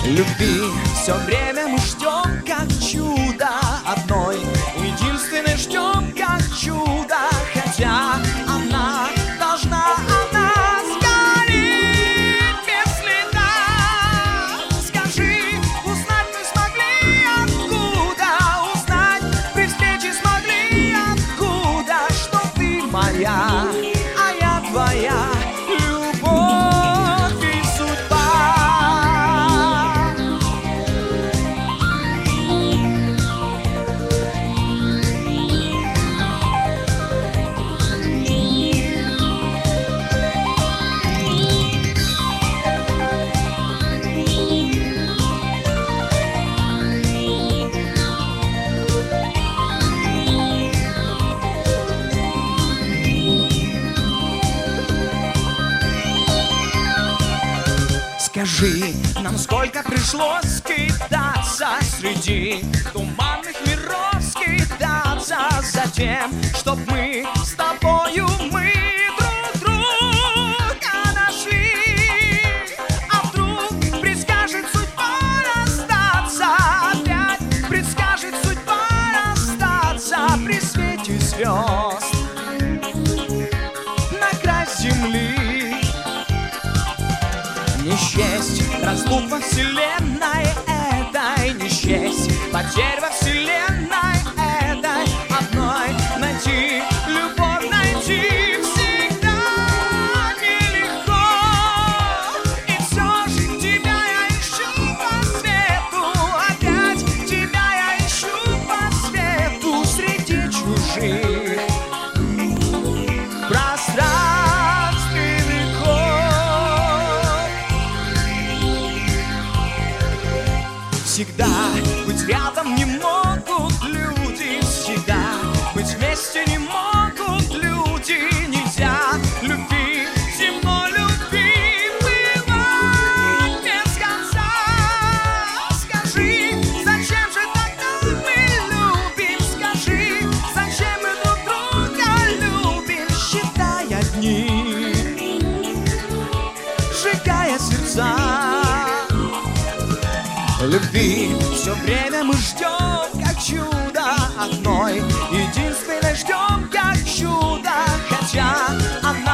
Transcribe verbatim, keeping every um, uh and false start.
Любви все время мы ждем, как чудо одной, единственной ждем, как чудо, хотя она должна, она сгорит без следа. Скажи, узнать мы смогли откуда, узнать при встрече смогли откуда, что ты моя, а я твоя. Скажи, нам сколько пришлось скитаться среди туманных миров, скитаться за тем, чтоб мы с тобою мы друг друга нашли. А вдруг предскажет судьба расстаться, опять предскажет судьба расстаться при свете звезд на край земли. Не счесть разлук во вселенной этой, не счесть потерь во вселенной этой одной. Найти любовь, найти всегда нелегко. И все же тебя я ищу по свету, опять тебя я ищу по свету среди чужих пространств. Всегда быть рядом не могут люди, всегда быть вместе не могут люди. Нельзя любви, земной любви бывать без конца. Скажи, зачем же тогда мы любим? Скажи, зачем мы друг друга любим? Считая дни, сжигая сердца. Любви все время мы ждем, как чудо одной, единственной ждем, как чудо, хотя она